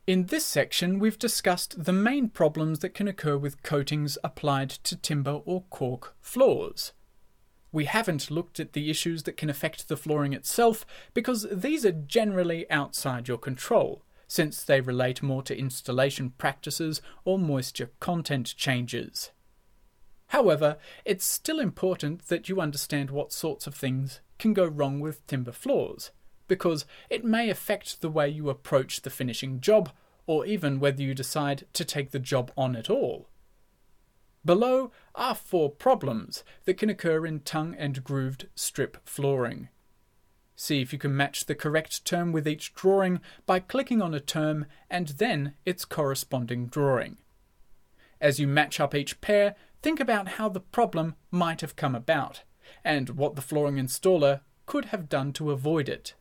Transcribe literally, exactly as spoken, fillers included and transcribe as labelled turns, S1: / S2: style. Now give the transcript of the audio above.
S1: In this section, we've discussed the main problems that can occur with coatings applied to timber or cork floors. We haven't looked at the issues that can affect the flooring itself because these are generally outside your control, since they relate more to installation practices or moisture content changes. However, it's still important that you understand what sorts of things can go wrong with timber floors, because it may affect the way you approach the finishing job, or even whether you decide to take the job on at all. Below are four problems that can occur in tongue and grooved strip flooring. See if you can match the correct term with each drawing by clicking on a term and then its corresponding drawing. As you match up each pair, think about how the problem might have come about, and what the flooring installer could have done to avoid it.